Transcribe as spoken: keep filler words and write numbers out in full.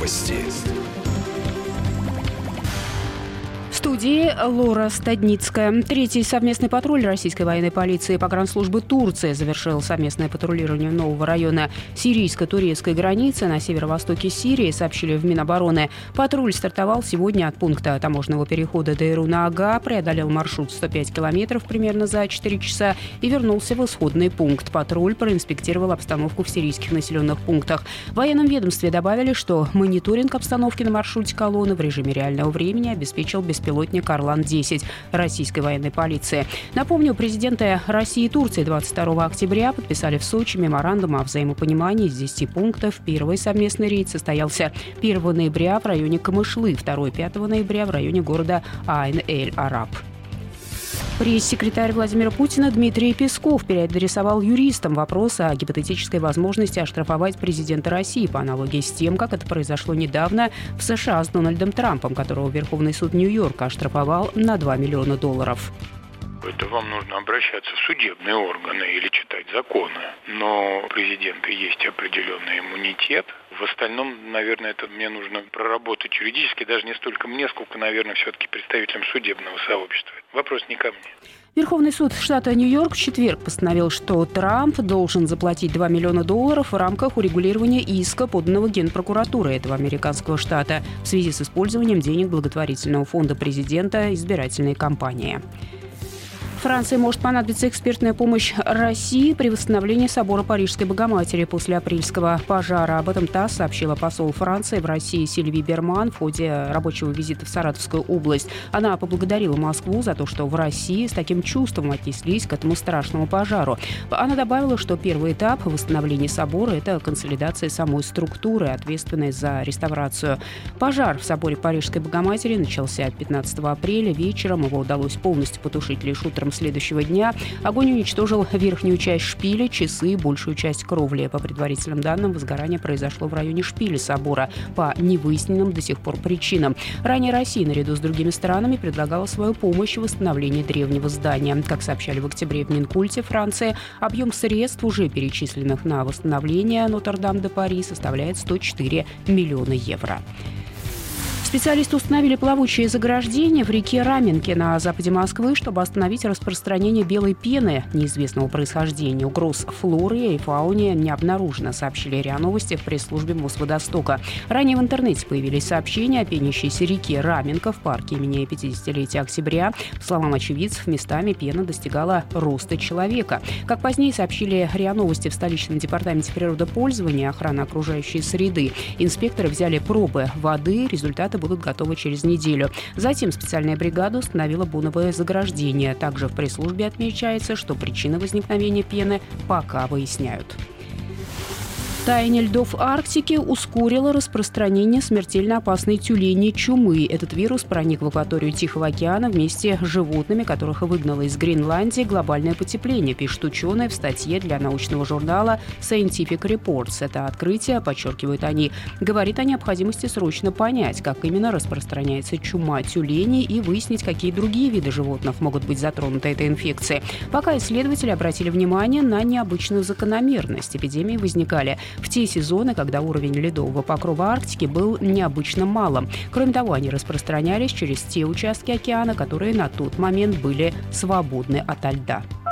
Новости. В студии Лора Стадницкая. Третий совместный патруль российской военной полиции и погранслужбы Турции завершил совместное патрулирование нового района сирийско-турецкой границы на северо-востоке Сирии, сообщили в Минобороны. Патруль стартовал сегодня от пункта таможенного перехода Дейруна-Ага, преодолел маршрут сто пять километров примерно за четыре часа и вернулся в исходный пункт. Патруль проинспектировал обстановку в сирийских населенных пунктах. В военном ведомстве добавили, что мониторинг обстановки на маршруте колонны в режиме реального времени обеспечил беспилотник Орлан десять российской военной полиции. Напомню, президенты России и Турции двадцать второго октября подписали в Сочи меморандум о взаимопонимании из десяти пунктов. Первый совместный рейд состоялся первого ноября в районе Камышлы, второй — пятого ноября в районе города Айн-эль-Араб. Пресс-секретарь Владимира Путина Дмитрий Песков переадресовал юристам вопрос о гипотетической возможности оштрафовать президента России по аналогии с тем, как это произошло недавно в США с Дональдом Трампом, которого Верховный суд Нью-Йорка оштрафовал на два миллиона долларов. Это вам нужно обращаться в судебные органы или читать законы. Но у президента есть определенный иммунитет. В остальном, наверное, это мне нужно проработать юридически, даже не столько мне, сколько, наверное, все-таки представителям судебного сообщества. Вопрос не ко мне. Верховный суд штата Нью-Йорк в четверг постановил, что Трамп должен заплатить два миллиона долларов в рамках урегулирования иска, поданного Генпрокуратурой этого американского штата в связи с использованием денег благотворительного фонда президента избирательной кампании. Франции может понадобиться экспертная помощь России при восстановлении собора Парижской Богоматери после апрельского пожара. Об этом ТАСС сообщила посол Франции в России Сильви Берман в ходе рабочего визита в Саратовскую область. Она поблагодарила Москву за то, что в России с таким чувством отнеслись к этому страшному пожару. Она добавила, что первый этап восстановления собора – это консолидация самой структуры, ответственной за реставрацию. Пожар в соборе Парижской Богоматери начался пятнадцатого апреля вечером. Его удалось полностью потушить лишь утром следующего дня. Огонь уничтожил верхнюю часть шпиля, часы и большую часть кровли. По предварительным данным, возгорание произошло в районе шпиля собора по невыясненным до сих пор причинам. Ранее Россия, наряду с другими странами, предлагала свою помощь в восстановлении древнего здания. Как сообщали в октябре в Минкульте Франции, объем средств, уже перечисленных на восстановление Нотр-Дам-де-Пари, составляет сто четыре миллиона евро. Специалисты установили плавучие заграждения в реке Раменке на западе Москвы, чтобы остановить распространение белой пены неизвестного происхождения. Угроз флоре и фауне не обнаружено, сообщили РИА Новости в пресс-службе Мосводостока. Ранее в интернете появились сообщения о пенящейся реке Раменка в парке имени пятидесятилетия октября. По словам очевидцев, местами пена достигала роста человека. Как позднее сообщили РИА Новости в столичном департаменте природопользования и охраны окружающей среды, инспекторы взяли пробы воды, результаты будут готовы через неделю. Затем специальная бригада установила буновое заграждение. Также в пресс-службе отмечается, что причины возникновения пены пока выясняют. Таяние льдов Арктики ускорило распространение смертельно опасной тюленей чумы. Этот вирус проник в акваторию Тихого океана вместе с животными, которых выгнало из Гренландии глобальное потепление, пишут ученые в статье для научного журнала Scientific Reports. Это открытие, подчеркивают они, говорит о необходимости срочно понять, как именно распространяется чума тюленей и выяснить, какие другие виды животных могут быть затронуты этой инфекцией. Пока исследователи обратили внимание на необычную закономерность. Эпидемии возникали в те сезоны, когда уровень ледового покрова Арктики был необычно малым. Кроме того, они распространялись через те участки океана, которые на тот момент были свободны ото льда.